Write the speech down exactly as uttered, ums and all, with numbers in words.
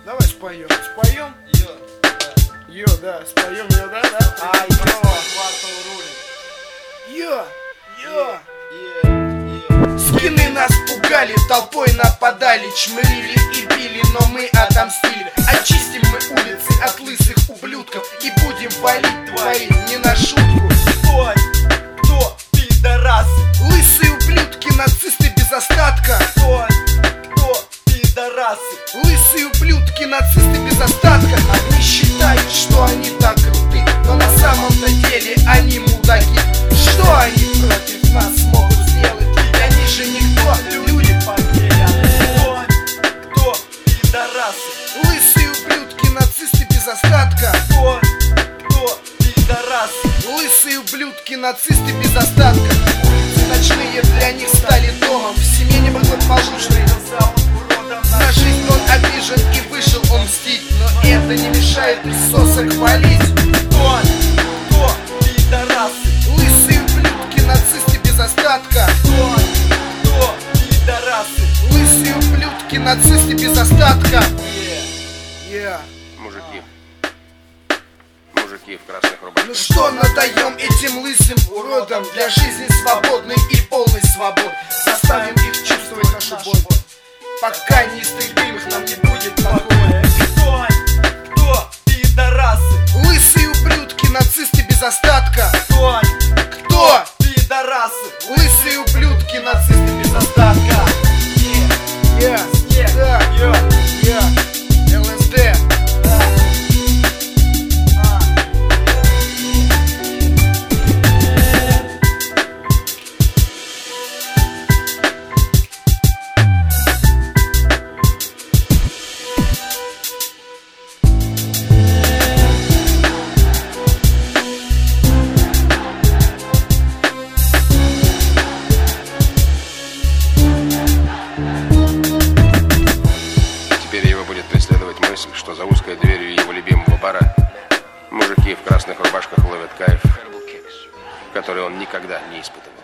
Давай споем. Споем? Йо, да. Йо, да, споем, йо, да, да. А, йо, квартал рулит. Йо, йо. Е, е. Скины нас пугали, толпой нападали, чмырили и били, но мы отомстили. Очистим мы улицы от лысых ублюдков и будем валить твои не на шутку. Стой, кто пидорасы? Лысые ублюдки, нацисты без остатка. Стой, кто пидорасы? Лысые ублюдки, нацисты без остатка. Они считают, что они так круты, но на самом-то деле они мудаки. Что они против нас могут сделать? Ведь они же никто, люди потеряны. Стой, кто пидорасы? Лысые ублюдки, нацисты без остатка. Стой, кто пидорасы? Лысые ублюдки, нацисты без остатка. Улицы ночные для них стали домом. В семье не благополучной. На жизнь он обижен и вышел он мстить, но это не мешает присосок валить. Стой, кто пидорасы? Лысые ублюдки, нацисты без остатка. Стой, кто пидорасы? Лысые ублюдки, нацисты без остатка. Е. Yeah. Мужики. Мужики в красных рубашках. Ну что надаем этим лысым уродам для жизни свободной и полной свободы? Заставим их чувствовать нашу боль, пока не истребим их, нам не будет покоя. Стой, кто пидорасы? Лысые ублюдки, нацисты без остатка. Стой, Кто? пидорасы? Лысые ублюдки, нацисты без остатка. Yeah, Е, да, йо, yeah, ЛСД. да. А. Теперь его будет преследовать мысль, что за узкой дверью его любимого бара мужики в красных рубашках ловят кайф, который он никогда не испытывал.